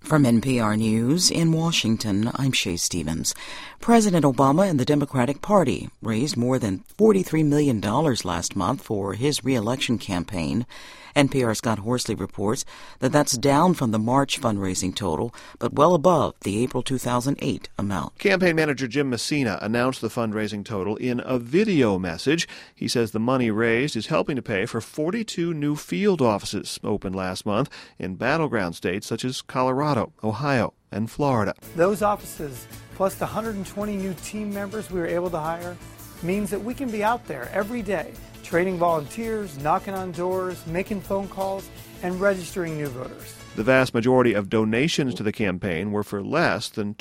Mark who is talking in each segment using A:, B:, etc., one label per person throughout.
A: From NPR News in Washington, I'm Shay Stevens. President Obama and the Democratic Party raised more than $43 million last month for his re-election campaign. NPR's Scott Horsley reports that that's down from the March fundraising total, but well above the April 2008 amount.
B: Campaign manager Jim Messina announced the fundraising total in a video message. He says the money raised is helping to pay for 42 new field offices opened last month in battleground states such as Colorado, Ohio, and Florida.
C: Those offices, plus the 120 new team members we were able to hire, means that we can be out there every day, training volunteers, knocking on doors, making phone calls, and registering new voters.
B: The vast majority of donations to the campaign were for less than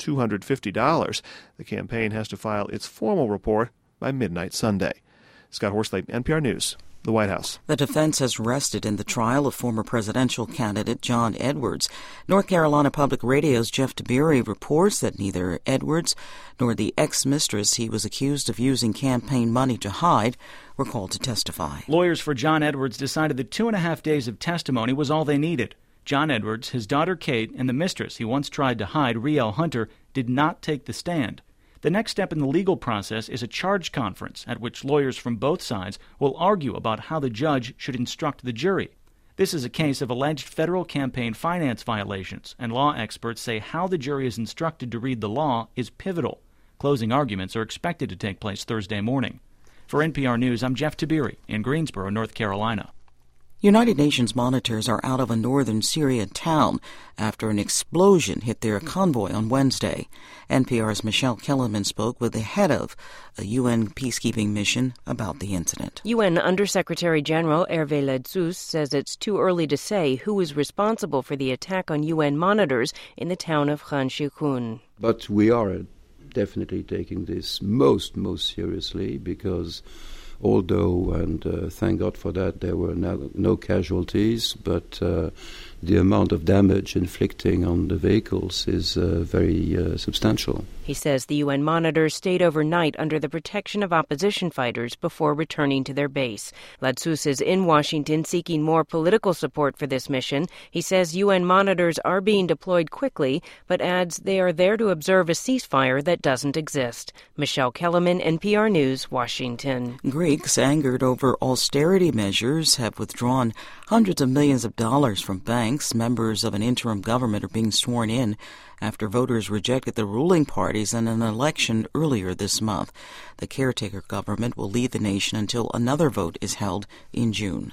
B: $250. The campaign has to file its formal report by midnight Sunday. Scott Horsley, NPR News, the White House.
A: The defense has rested in the trial of former presidential candidate John Edwards. North Carolina Public Radio's Jeff Tiberi reports that neither Edwards nor the ex-mistress he was accused of using campaign money to hide were called to testify.
D: Lawyers for John Edwards decided that 2.5 days of testimony was all they needed. John Edwards, his daughter Kate, and the mistress he once tried to hide, Rielle Hunter, did not take the stand. The next step in the legal process is a charge conference at which lawyers from both sides will argue about how the judge should instruct the jury. This is a case of alleged federal campaign finance violations, and law experts say how the jury is instructed to read the law is pivotal. Closing arguments are expected to take place Thursday morning. For NPR News, I'm Jeff Tiberi in Greensboro, North Carolina.
A: United Nations monitors are out of a northern Syria town after an explosion hit their convoy on Wednesday. NPR's Michelle Kellerman spoke with the head of a UN peacekeeping mission about the incident.
E: UN Undersecretary General Hervé Ledsus says it's too early to say who is responsible for the attack on UN monitors in the town of Khan Sheikhoun.
F: But we are definitely taking this most seriously because although, and thank God for that, there were no casualties, but the amount of damage inflicting on the vehicles is very substantial.
E: He says the UN monitors stayed overnight under the protection of opposition fighters before returning to their base. Ledsus is in Washington seeking more political support for this mission. He says UN monitors are being deployed quickly, but adds they are there to observe a ceasefire that doesn't exist. Michelle Kellerman, NPR News, Washington.
A: Greeks, angered over austerity measures, have withdrawn hundreds of millions of dollars from banks. Members of an interim government are being sworn in after voters rejected the ruling parties in an election earlier this month. The caretaker government will lead the nation until another vote is held in June.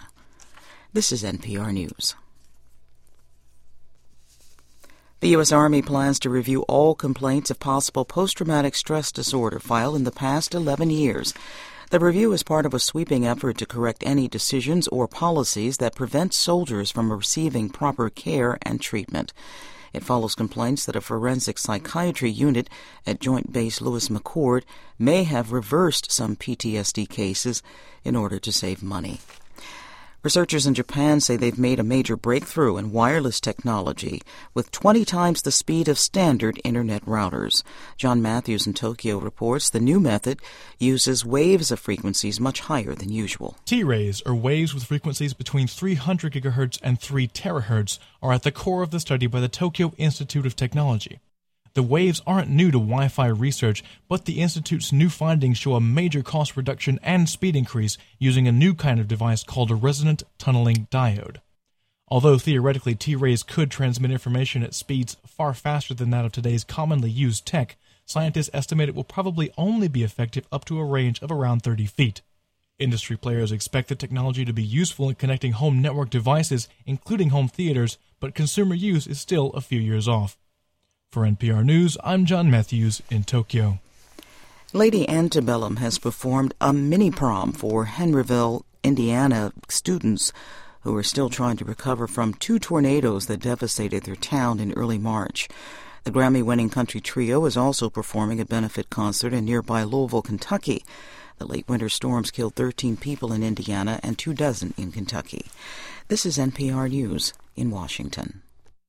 A: This is NPR News. The U.S. Army plans to review all complaints of possible post-traumatic stress disorder filed in the past 11 years. The review is part of a sweeping effort to correct any decisions or policies that prevent soldiers from receiving proper care and treatment. It follows complaints that a forensic psychiatry unit at Joint Base Lewis McChord may have reversed some PTSD cases in order to save money. Researchers in Japan say they've made a major breakthrough in wireless technology with 20 times the speed of standard Internet routers. John Matthews in Tokyo reports the new method uses waves of frequencies much higher than usual.
G: T-rays, or waves with frequencies between 300 gigahertz and 3 terahertz, are at the core of the study by the Tokyo Institute of Technology. The waves aren't new to Wi-Fi research, but the Institute's new findings show a major cost reduction and speed increase using a new kind of device called a resonant tunneling diode. Although theoretically T-rays could transmit information at speeds far faster than that of today's commonly used tech, scientists estimate it will probably only be effective up to a range of around 30 feet. Industry players expect the technology to be useful in connecting home network devices, including home theaters, but consumer use is still a few years off. For NPR News, I'm John Matthews in Tokyo.
A: Lady Antebellum has performed a mini-prom for Henryville, Indiana students who are still trying to recover from 2 tornadoes that devastated their town in early March. The Grammy-winning country trio is also performing a benefit concert in nearby Louisville, Kentucky. The late winter storms killed 13 people in Indiana and 24 in Kentucky. This is NPR News in Washington.